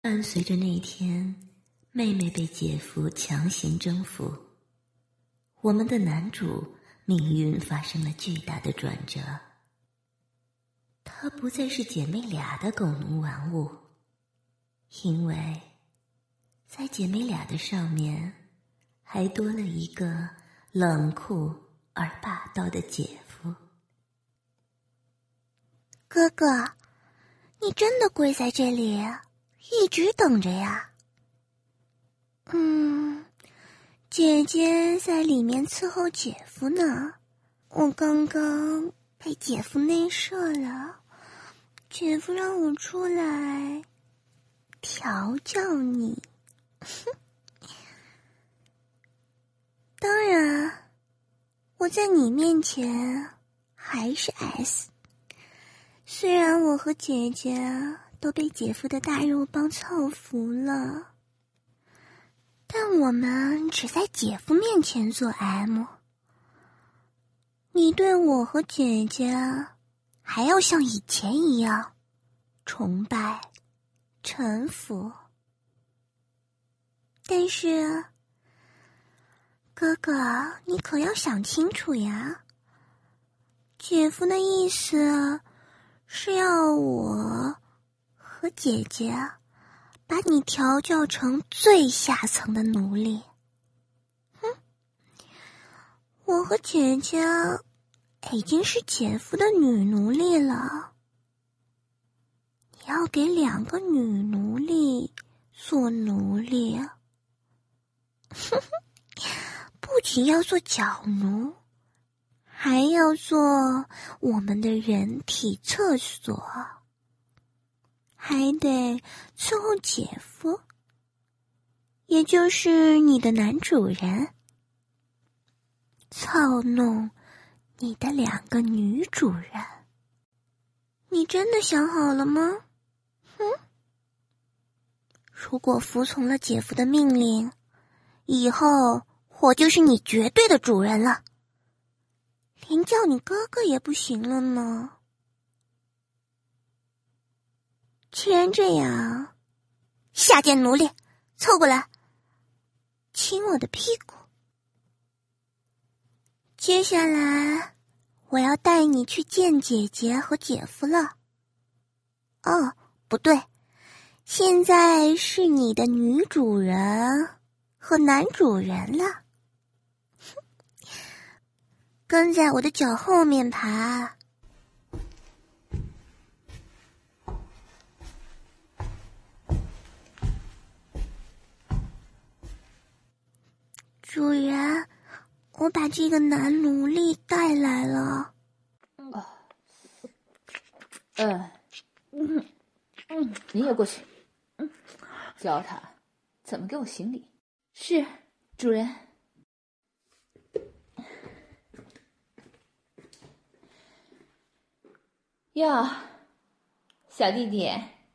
伴随着那天妹妹被姐夫强行征服，我们的男主命运发生了巨大的转折。他不再是姐妹俩的狗奴玩物，因为在姐妹俩的上面还多了一个冷酷而霸道的姐夫。 哥哥，你真的跪在这里一直等着呀？姐姐在里面伺候姐夫呢。我刚刚被姐夫内射了，姐夫让我出来调教你。当然，我在你面前还是 S。虽然我和姐姐都被姐夫的大肉棒操服了，但我们只在姐夫面前做 M。你对我和姐姐还要像以前一样崇拜、臣服。但是，哥哥，你可要想清楚呀。姐夫的意思是要我和姐姐把你调教成最下层的奴隶。我和姐姐已经是姐夫的女奴隶了，你要给2个女奴隶做奴隶，不仅要做脚奴，还要做我们的人体厕所，还得伺候姐夫，也就是你的男主人，操弄你的2个女主人。你真的想好了吗？如果服从了姐夫的命令，以后我就是你绝对的主人了，连叫你哥哥也不行了呢。既然这样，下贱奴隶，凑过来，亲我的屁股。接下来，我要带你去见姐姐和姐夫了。哦，不对，现在是你的女主人和男主人了。跟在我的脚后面爬。主人，我把这个男奴隶带来了。 你也过去，教他怎么给我行礼。是，主人。哟，小弟弟，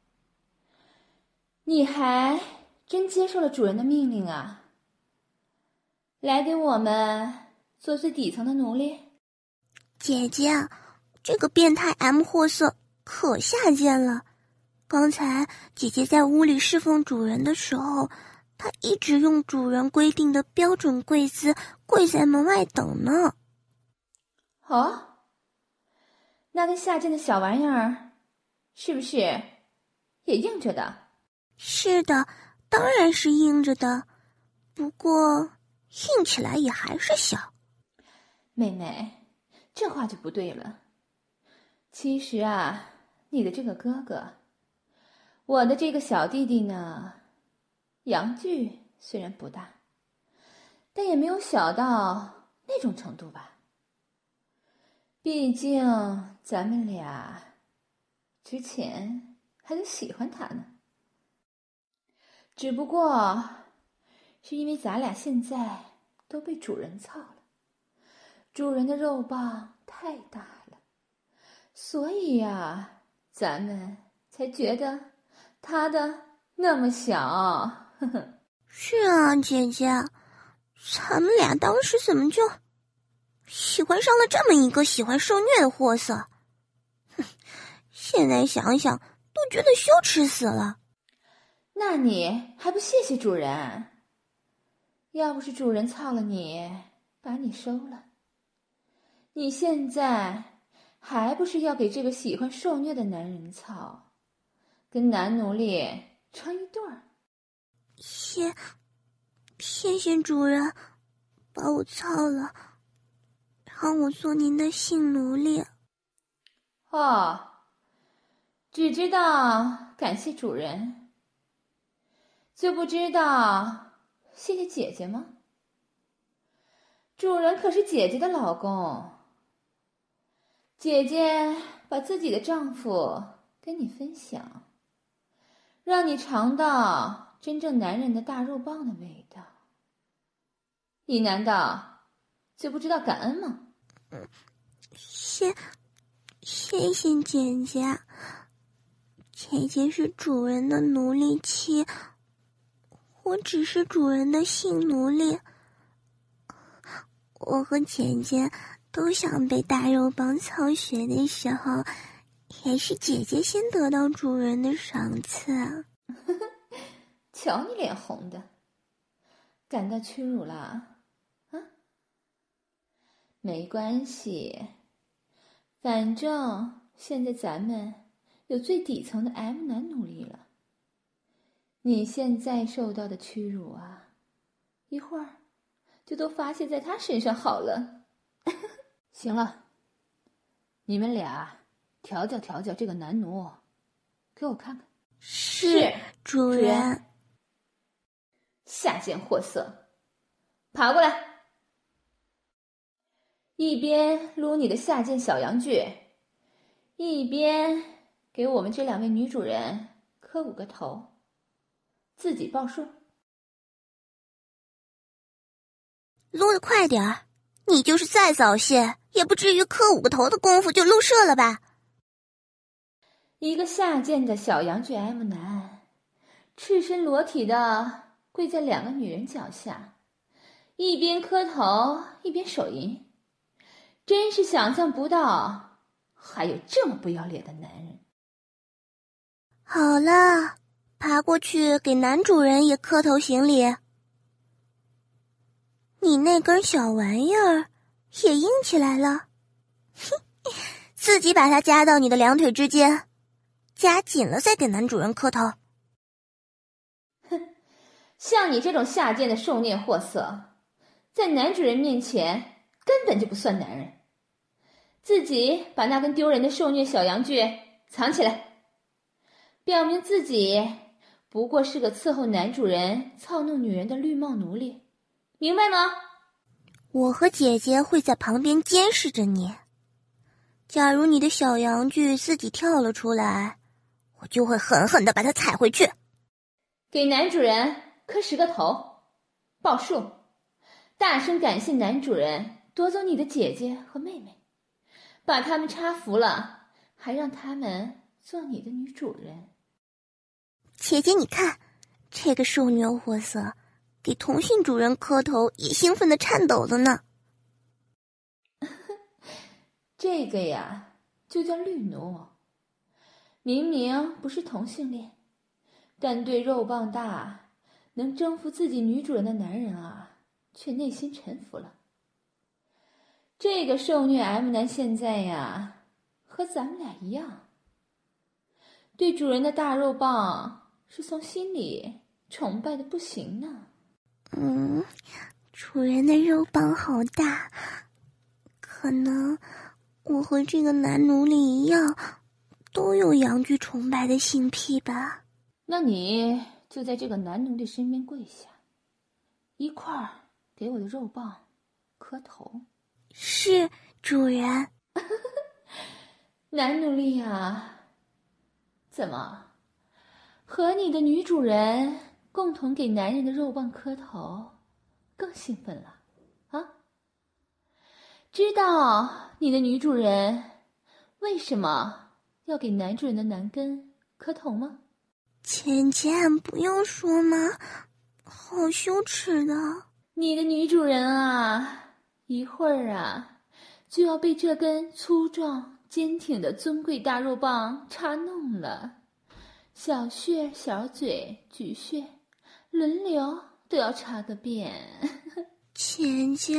你还真接受了主人的命令啊，来给我们做最底层的奴隶。 姐姐，这个变态 M 货色可下贱了。刚才姐姐在屋里侍奉主人的时候，她一直用主人规定的标准跪姿跪在门外等呢。 哦，那个下贱的小玩意儿是不是也硬着的？ 是的，当然是硬着的，不过硬起来也还是小。 妹妹，这话就不对了。其实啊，你的这个哥哥，我的这个小弟弟呢，阳具虽然不大，但也没有小到那种程度吧。毕竟咱们俩之前还都喜欢他呢，只不过是因为咱俩现在都被主人操了，主人的肉棒太大了，所以呀，咱们才觉得他的那么小。 是啊，姐姐，咱们俩当时怎么就喜欢上了这么一个喜欢受虐的货色？现在想想都觉得羞耻死了。 那你还不谢谢主人？要不是主人操了你，把你收了，你现在还不是要给这个喜欢受虐的男人操，跟男奴隶成一对儿？ 谢谢主人，把我操了，让我做您的性奴隶。 哦，只知道感谢主人，就不知道谢谢姐姐吗？主人可是姐姐的老公，姐姐把自己的丈夫跟你分享，让你尝到真正男人的大肉棒的味道，你难道就不知道感恩吗？ 谢谢姐姐，姐姐是主人的奴隶妻，我只是主人的性奴隶。我和姐姐都想被大肉棒操穴的时候，也是姐姐先得到主人的赏赐。 瞧你脸红的，感到屈辱了啊？没关系，反正现在咱们有最底层的 M 男奴隶了。你现在受到的屈辱啊，一会儿就都发泄在他身上好了。行了，你们俩调教调教这个男奴，给我看看。 是主人。 下贱货色，爬过来！一边撸你的下贱小阳具，一边给我们这2位女主人磕5个头，自己报数。 撸得快点儿，你就是再早泄，也不至于磕5个头的功夫就露射了吧？ 一个下贱的小阳具 M 男，赤身裸体的跪在2个女人脚下，一边磕头一边手淫，真是想象不到还有这么不要脸的男人。 好了，爬过去给男主人也磕头行礼。你那根小玩意儿也硬起来了，自己把它夹到你的2腿之间，夹紧了再给男主人磕头。 哼，像你这种下贱的受虐货色，在男主人面前根本就不算男人。自己把那根丢人的受虐小阳具藏起来，表明自己不过是个伺候男主人操弄女人的绿帽奴隶，明白吗？ 我和姐姐会在旁边监视着你，假如你的小阳具自己跳了出来，我就会狠狠地把它踩回去。 给男主人磕10个头，报数，大声感谢男主人夺走你的姐姐和妹妹，把他们插服了，还让他们做你的女主人。 姐姐你看，这个受虐货色给同性主人磕头也兴奋地颤抖了呢。 这个呀就叫绿奴，明明不是同性恋，但对肉棒大能征服自己女主人的男人啊，却内心臣服了。这个受虐 M 男现在呀和咱们俩一样，对主人的大肉棒是从心里崇拜的不行呢。 主人的肉棒好大，可能我和这个男奴隶一样，都有阳具崇拜的性癖吧。 那你就在这个男奴隶身边跪下，一块儿给我的肉棒磕头。 是主人。 男奴隶啊，怎么和你的女主人共同给男人的肉棒磕头更兴奋了啊？知道你的女主人为什么要给男主人的男根磕头吗？ 浅浅，不要说嘛，好羞耻的。 你的女主人啊，一会儿啊就要被这根粗壮坚挺的尊贵大肉棒插弄了， 小穴、小嘴、巨穴，轮流都要插个遍。 姐姐，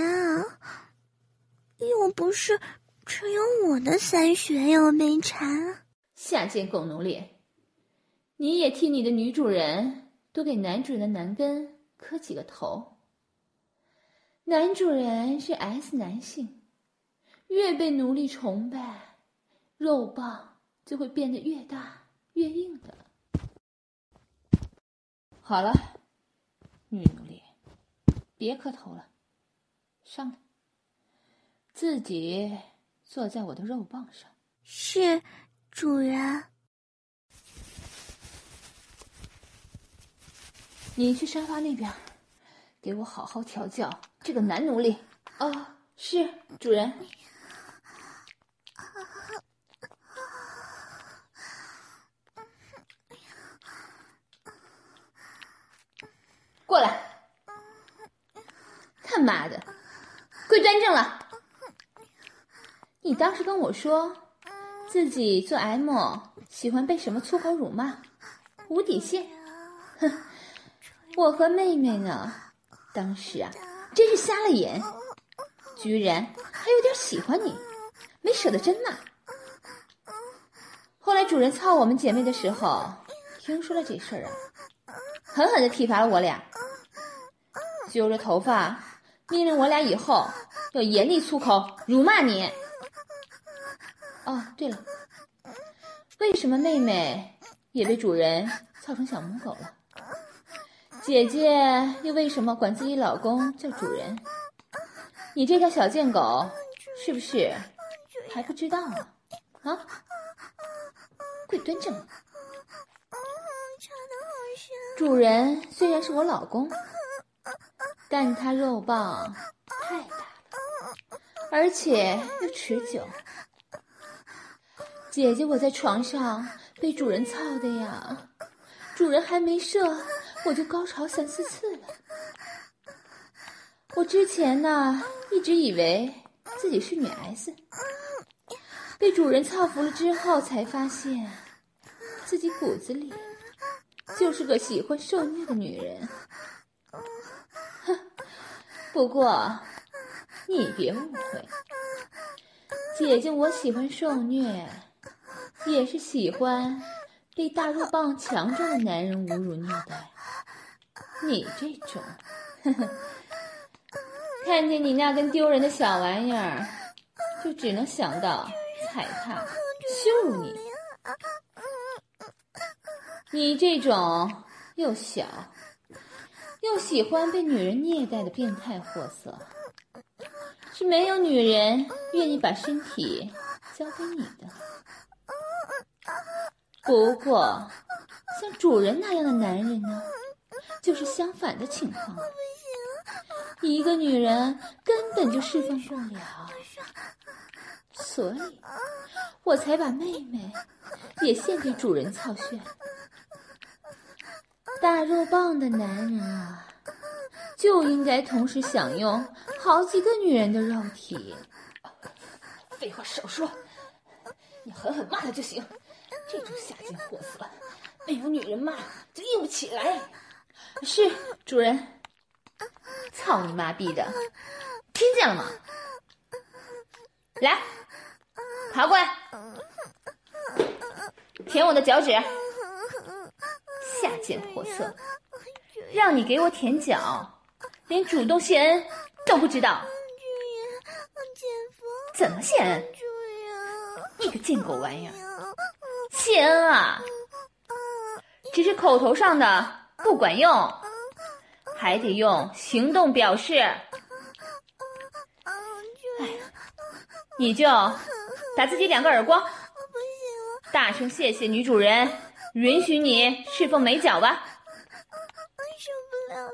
又不是只有我的3穴要被插。 下贱狗奴隶，你也替你的女主人多给男主人的男根磕几个头。男主人是 S 男性，越被奴隶崇拜，肉棒就会变得越大越硬的。好了，女奴隶，别磕头了，上来，自己坐在我的肉棒上。 是，主人。 你去沙发那边，给我好好调教这个男奴隶。哦，是，主人。过来！他妈的，跪端正了！你当时跟我说自己做 M 喜欢被什么粗口辱骂，无底线。哼，我和妹妹呢，当时啊真是瞎了眼，居然还有点喜欢你，没舍得真骂。后来主人操我们姐妹的时候，听说了这事儿啊，狠狠地体罚了我俩，揪着头发命令我俩以后要严厉粗口辱骂你。哦，对了，为什么妹妹也被主人操成小母狗了？姐姐又为什么管自己老公叫主人？你这条小贱狗是不是还不知道啊？啊，跪端正了。主人虽然是我老公，但他肉棒太大了，而且又持久。姐姐我在床上被主人操的呀，主人还没射我就高潮3、4次了。我之前呢一直以为自己是女 S， 被主人操服了之后才发现自己骨子里就是个喜欢受虐的女人。哼，不过你别误会，姐姐我喜欢受虐，也是喜欢被大肉棒强壮的男人侮辱虐待。你这种，呵呵，看见你那根丢人的小玩意儿，就只能想到踩踏、羞辱你。你这种又小又喜欢被女人虐待的变态货色，是没有女人愿意把身体交给你的。不过，像主人那样的男人呢，就是相反的情况。一个女人根本就释放不了，所以我才把妹妹也献给主人操炫。大肉棒的男人啊，就应该同时享用好几个女人的肉体。废话少说，你狠狠骂他就行。这种下贱货色，没有女人骂就硬不起来。是，主人。操你妈逼的，听见了吗？来，爬过来，舔我的脚趾。下贱货色，让你给我舔脚，连主动谢恩都不知道。怎么谢恩？你个贱狗玩意儿！谢恩啊，只是口头上的不管用，还得用行动表示。哎，你就打自己2个耳光，大声谢谢女主人允许你侍奉美脚吧。 受不了了！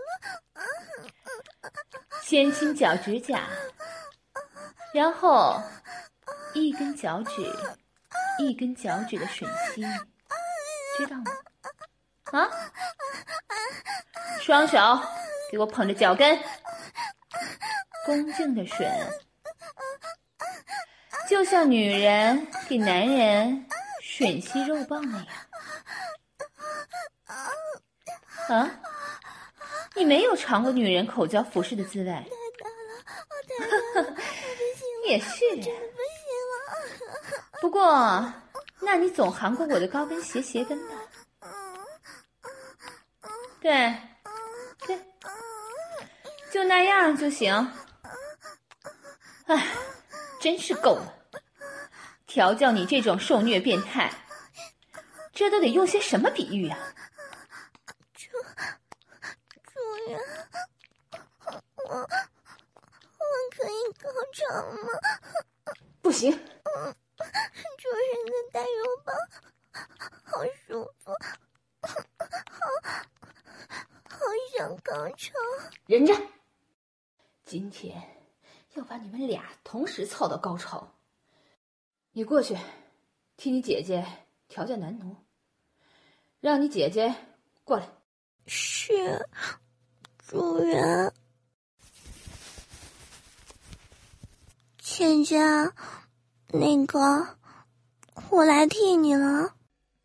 先亲脚趾甲，然后一根脚趾一根脚趾的吮吸，知道吗？啊！双手给我捧着脚跟，恭敬的吮，就像女人给男人吮吸肉棒那样。 啊？你没有尝过女人口交服饰的滋味？ 太大了，太大了，我不行了， 也是， 我真的不行了。 不过，那你总含过我的高跟鞋跟吧？对，对，就那样就行。唉，真是够了！调教你这种受虐变态，这都得用些什么比喻啊？ 主人，我可以高潮吗？ 不行。 主人的大肉棒好舒服，好想高潮。 忍着，今天要把你们俩同时操到高潮。你过去替你姐姐调教男奴，让你姐姐过来。 是，主人。倩姐，那个，我来替你了。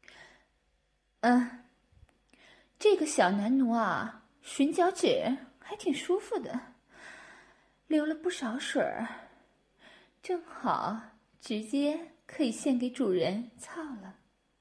这个小男奴啊，吮脚趾还挺舒服的，流了不少水儿，正好直接可以献给主人操了。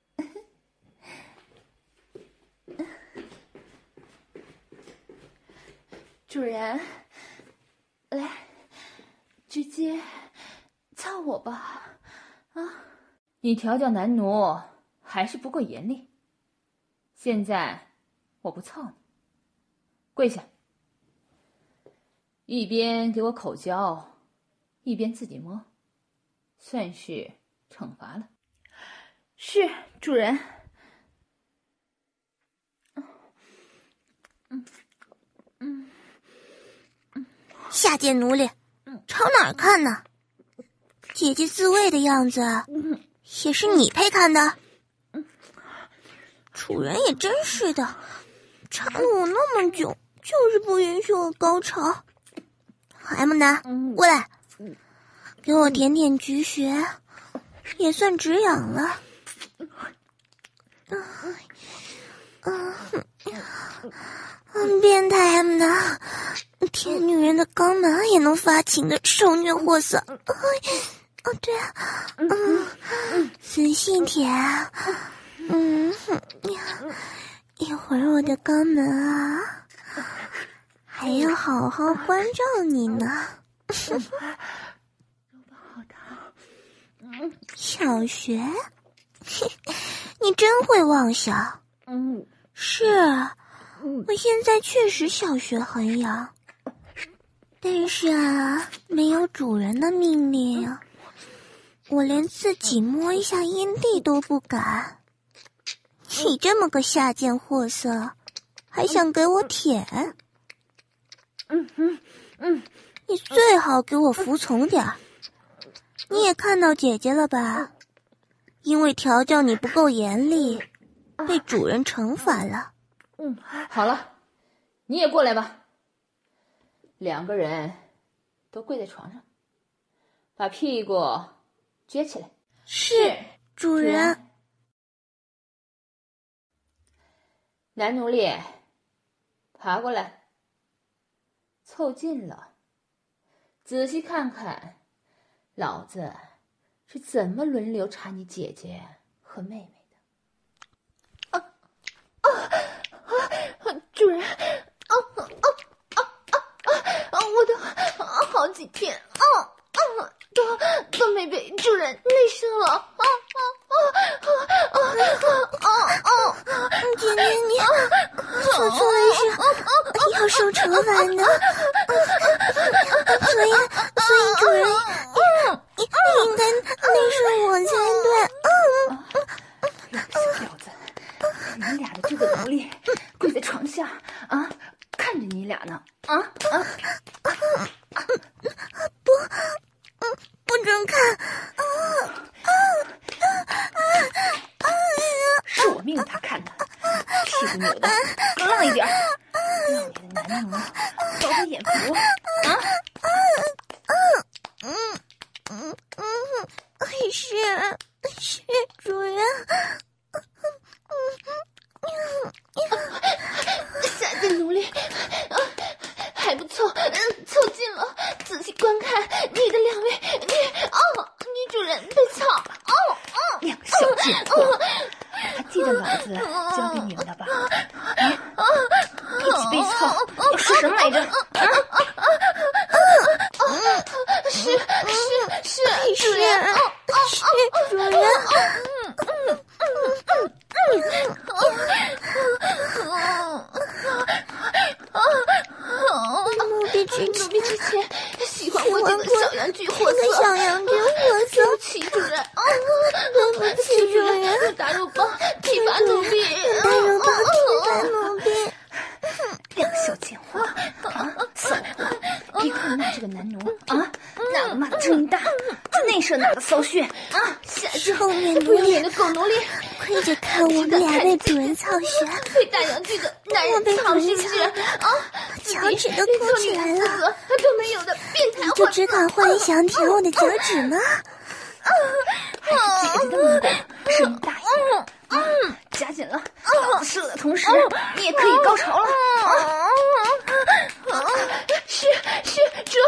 主人，来，直接操我吧！啊，你调教男奴还是不够严厉。现在我不操你，跪下，一边给我口交，一边自己摸，算是惩罚了。是，主人。 下贱奴隶，朝哪儿看呢？姐姐自慰的样子，也是你配看的？主人也真是的，缠了我那么久，就是不允许我高潮。M 男，过来，给我舔舔菊穴，也算止痒了。变态 M 男，舔女人的肛门也能发情的受虐货色。对，仔细舔。一会儿我的肛门啊，还要好好关照你呢。小学，你真会妄想。是，我现在确实小学很痒，但是啊，没有主人的命令啊，我连自己摸一下阴蒂都不敢。你这么个下贱货色，还想给我舔？你最好给我服从点儿。你也看到姐姐了吧？因为调教你不够严厉，被主人惩罚了。 好了，你也过来吧。两个人都跪在床上，把屁股撅起来。 是，主人。 男奴隶，爬过来，凑近了，仔细看看，老子是怎么轮流插你姐姐和妹妹的。主人，我的好几天都没被主人内射了。 姐姐你做错了事，要受惩罚的。所以主人应该内射我才对。 两个小婊子，你们俩的这个奴隶跪在床下啊，看着你俩呢。 不准看。 是我命令他看的，屁股扭的更浪一点，让你的男奴饱饱眼福啊！ 是主人。 凑近了，仔细观看你的两位女主人被操两个小贱货，还记得老子教给你们的吧？一起被操，你说什么来着？ 是主人， 是主人。奴婢之前喜欢过这个小羊具货色， 对不起主人， 不起主人， 大肉棒体罚奴婢， 两个小贱货骚货，一看那这个男奴哪个骂的声音大，那是哪个骚穴下去后面不要脸的狗奴隶， 亏着看我们俩被主人操血， 被大羊具的男人操是不是脚趾都勾起来了， 都没有的变态就只敢幻想舔我的脚趾吗？ 还是姐姐的猛狗，声音大一点，夹紧了，老子射的同时，你也可以高潮了。 是这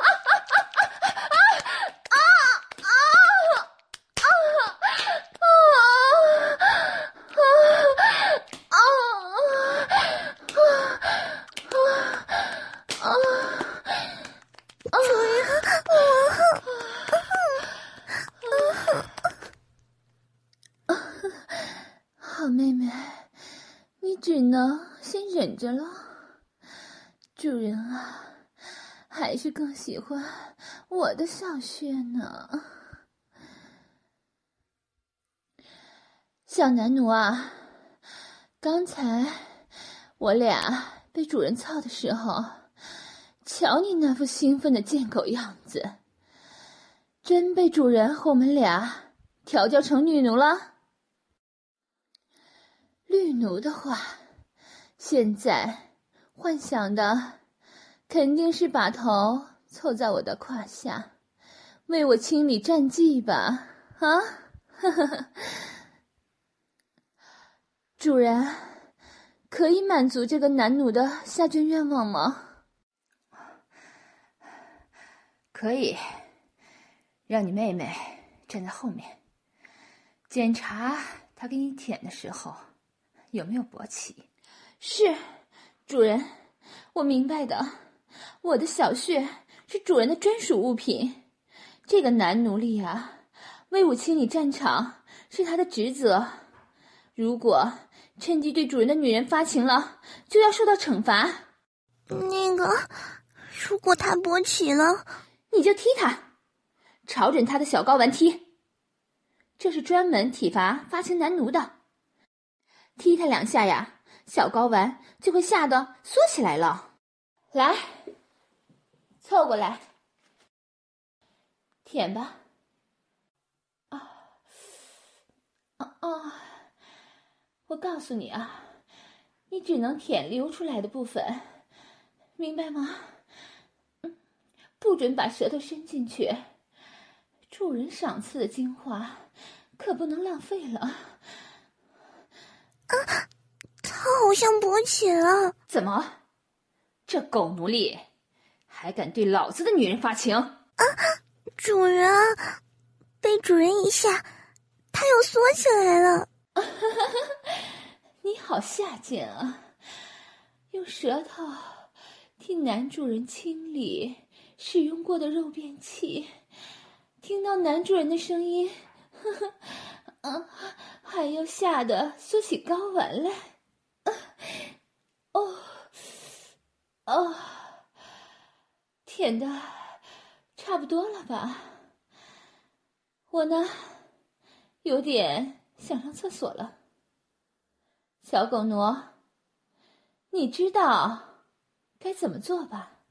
好妹妹，你只能先忍着了。主人啊，还是更喜欢我的小穴呢。小男奴啊，刚才我俩被主人操的时候，瞧你那副兴奋的贱狗样子，真被主人和我们俩调教成女奴了。绿奴的话，现在幻想的肯定是把头凑在我的胯下，为我清理战绩吧？主人，可以满足这个男奴的下卷愿望吗？ 可以，让你妹妹站在后面，检查她给你舔的时候有没有勃起。 是，主人，我明白的。我的小穴是主人的专属物品，这个男奴隶啊，为我清理战场是他的职责。如果趁机对主人的女人发情了，就要受到惩罚。 如果他勃起了， 你就踢他，朝准他的小睾丸踢。这是专门体罚发情男奴的。踢他2下呀，小睾丸就会吓得缩起来了。来，凑过来，舔吧。我告诉你啊，你只能舔流出来的部分，明白吗？不准把舌头伸进去，主人赏赐的精华可不能浪费了。 他好像勃起了。 怎么？这狗奴隶还敢对老子的女人发情？ 主人，被主人一下，他又缩起来了。 你好下贱啊！用舌头替男主人清理使用过的肉便器，听到男主人的声音，还要吓得缩起睾丸来。舔的差不多了吧？我呢，有点想上厕所了。小狗奴，你知道该怎么做吧？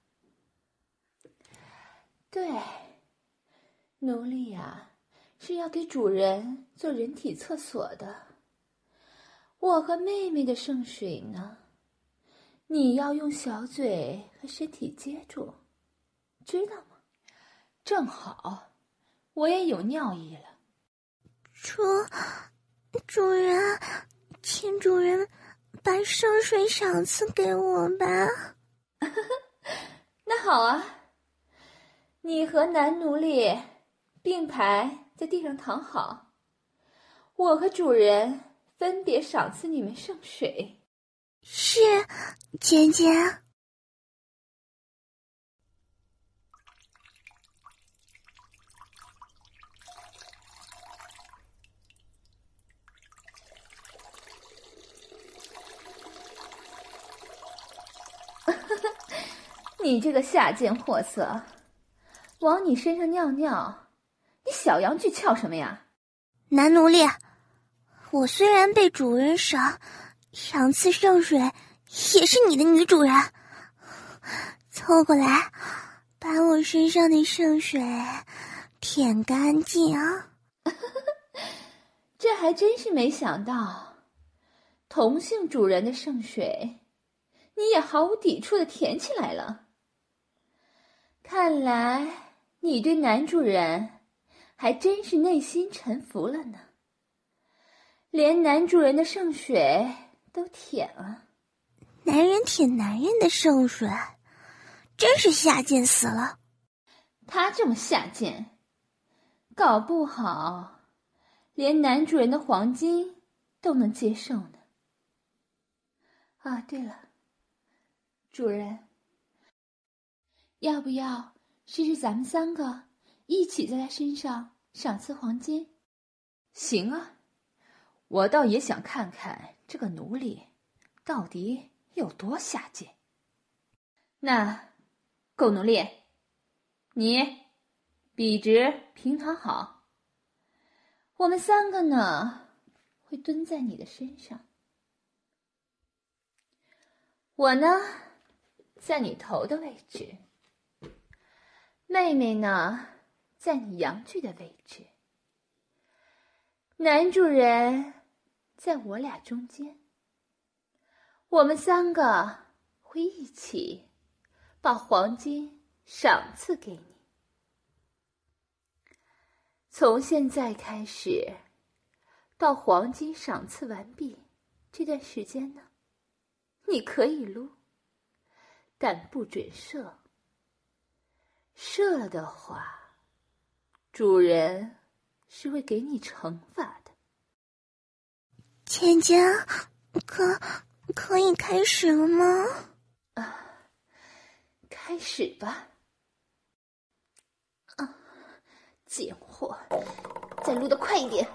对，奴隶啊，是要给主人做人体厕所的。我和妹妹的圣水呢，你要用小嘴和身体接住，知道吗？正好，我也有尿意了。 主人，请主人把圣水赏赐给我吧。 那好啊，你和男奴隶并排在地上躺好，我和主人分别赏赐你们圣水。 是，姐姐。 你这个下贱货色，往你身上尿尿，你小羊具翘什么呀？ 男奴隶，我虽然被主人赏赐圣水，也是你的女主人。凑过来，把我身上的圣水舔干净。 这还真是没想到，同性主人的圣水，你也毫无抵触地舔起来了。看来你对男主人还真是内心臣服了呢，连男主人的圣水都舔了。 男人舔男人的圣水，真是下贱死了。 他这么下贱，搞不好连男主人的黄金都能接受呢。啊，对了，主人，要不要试试咱们3个一起在他身上赏赐黄金？ 行啊，我倒也想看看这个奴隶到底有多下贱。 那狗奴隶，你笔直平躺好，我们3个呢会蹲在你的身上，我呢在你头的位置，妹妹呢在你阳具的位置，男主人在我俩中间。我们3个会一起把黄金赏赐给你。从现在开始到黄金赏赐完毕这段时间呢，你可以撸，但不准射。射了的话，主人是会给你惩罚的。 姐姐，可以开始了吗？ 开始吧。贱货，再撸得快一点。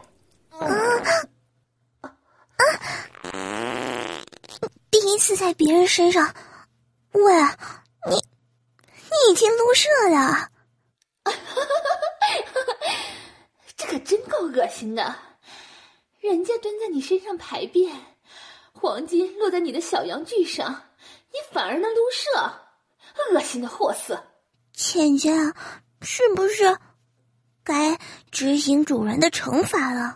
第一次在别人身上，喂，你已经撸射了。 这可真够恶心的，人家蹲在你身上排便，黄金落在你的小阳具上，你反而能撸射，恶心的货色。 姐姐，是不是该执行主人的惩罚了？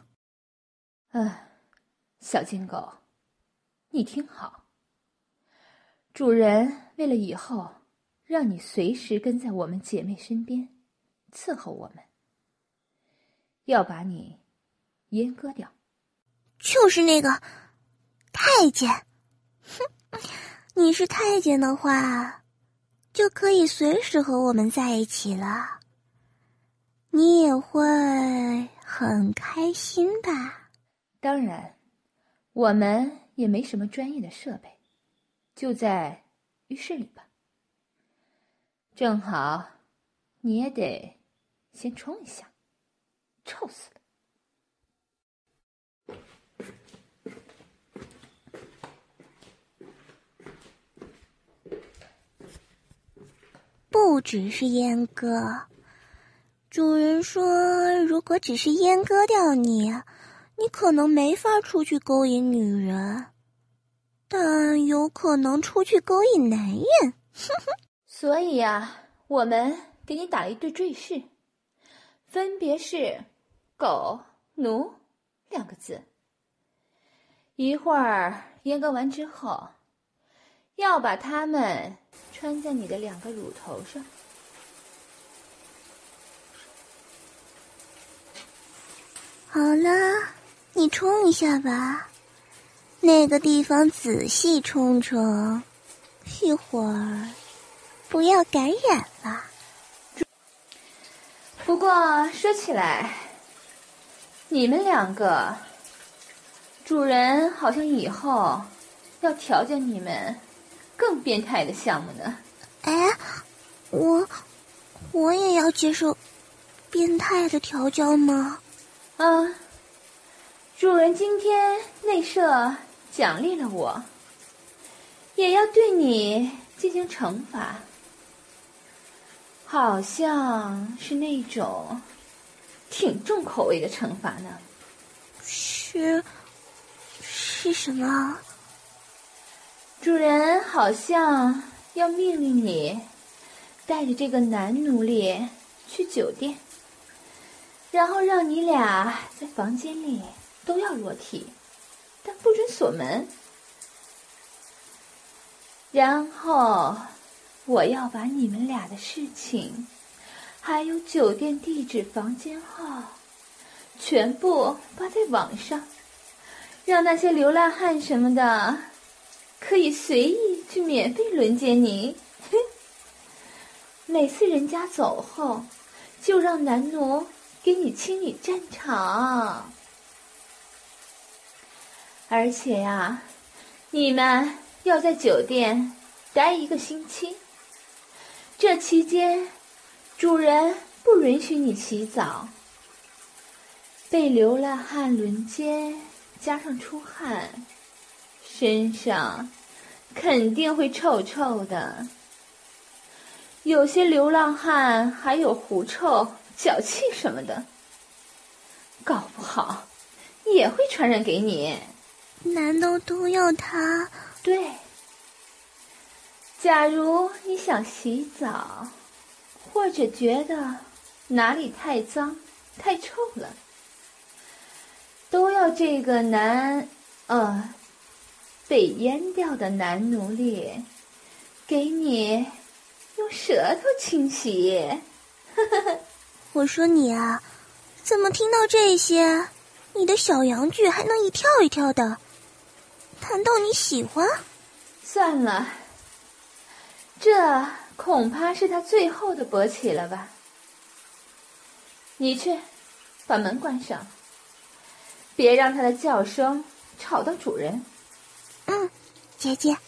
小金狗，你听好，主人为了以后让你随时跟在我们姐妹身边，伺候我们，要把你阉割掉。 就是那个太监。哼，你是太监的话，就可以随时和我们在一起了。你也会很开心吧？ 当然，我们也没什么专业的设备，就在浴室里吧。正好，你也得先冲一下，臭死了。 不只是阉割，主人说，如果只是阉割掉你可能没法出去勾引女人，但有可能出去勾引男人。 所以啊，我们给你打了一对赘婿，分别是狗奴2个字。一会儿阉割完之后，要把它们穿在你的2个乳头上。 好了，你冲一下吧，那个地方仔细冲冲，一会儿不要感染了。 不过说起来，你们两个，主人好像以后要调教你们更变态的项目呢。 哎，我也要接受变态的调教吗？ 主人今天内设奖励了我，也要对你进行惩罚，好像是那种挺重口味的惩罚呢。 是什么？ 主人好像要命令你带着这个男奴隶去酒店，然后让你俩在房间里都要裸体，但不准锁门。然后我要把你们俩的事情，还有酒店地址、房间号，全部发在网上，让那些流浪汉什么的可以随意去免费轮奸你。每次人家走后，就让男奴给你清理战场。而且呀，你们要在酒店待1个星期，这期间主人不允许你洗澡。被流浪汉轮奸加上出汗，身上肯定会臭臭的。有些流浪汉还有狐臭、脚气什么的，搞不好也会传染给你。 难道都要他？ 对，假如你想洗澡，或者觉得哪里太脏、太臭了，都要这个被阉掉的男奴隶给你用舌头清洗。 我说你啊，怎么听到这些，你的小阳具还能一跳一跳的？难道你喜欢？ 算了，这恐怕是他最后的勃起了吧。你去把门关上，别让他的叫声吵到主人。 姐姐。